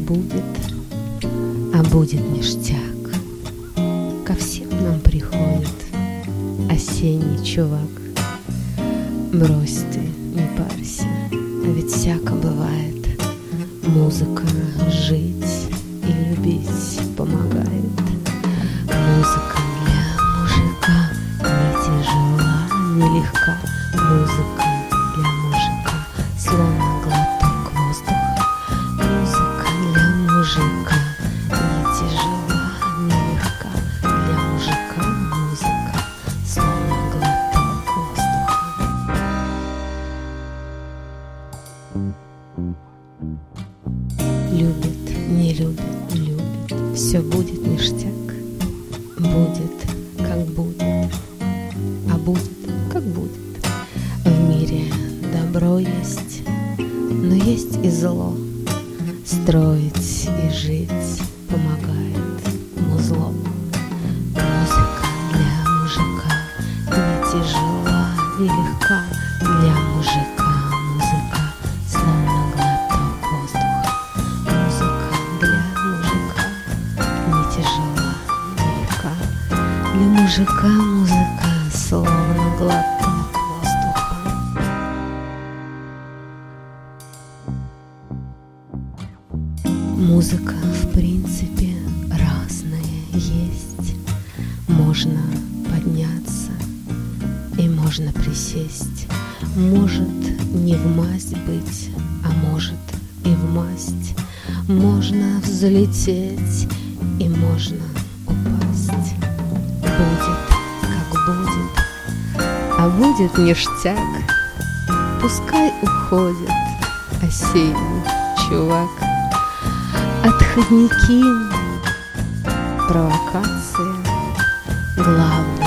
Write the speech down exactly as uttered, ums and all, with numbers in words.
будет, а будет ништяк. Ко всем нам приходит осенний чувак. Брось ты, не парься, а ведь всяко бывает. Музыка жить и любить помогает. Музыка для мужика не тяжела, не легка. Музыка для мужика словно глоток воздуха. Музыка для мужика не тяжела, не легка. Для мужика музыка словно глоток воздуха. Любит, не любит, любит, все будет ништяк. Будет, как будет, а будет, как будет. В мире добро есть, но есть и зло. Строить и жить помогает музло. Музыка для мужика не тяжела, не легка. Для мужика музыка словно глоток воздуха. Музыка для мужика не тяжела, не легка. Для мужика музыка словно глоток воздуха. Музыка в принципе разная есть. Можно подняться и можно присесть. Может не в масть быть, а может и в масть. Можно взлететь и можно упасть. Будет, как будет, а будет ништяк. Пускай уходит осенний чувак. Отходники, провокация, главное